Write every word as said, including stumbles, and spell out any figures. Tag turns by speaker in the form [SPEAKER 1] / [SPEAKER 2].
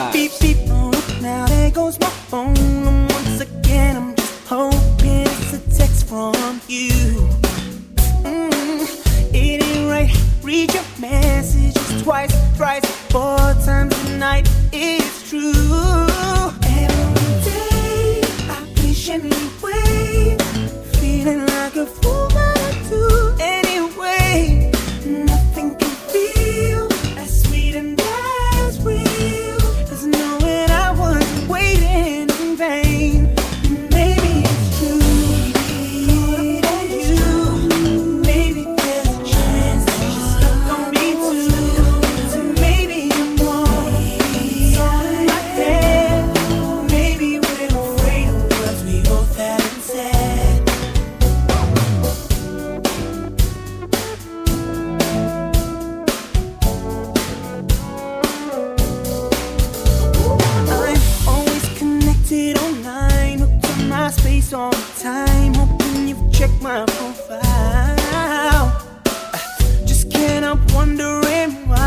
[SPEAKER 1] vibes.
[SPEAKER 2] Beep, beep, oh, now there goes my phone. And once again, I'm just hoping it's a text from you. Mm, it ain't right. Read your messages twice, thrice, four times a night. It's true. Every day, I patiently wait, feeling like a fool, but I do anyway. Nothing can feel as sweet and as real as knowing I wasn't waiting in vain. Maybe it's true. Maybe it's you. Maybe there's a chance that you're stuck on me too. So maybe I'm wrong. It's all in my head. Maybe we're afraid of what we both haven't said. I'm always connected online, hooked to my space all the time, hoping you've checked my profile. Just can't help wondering why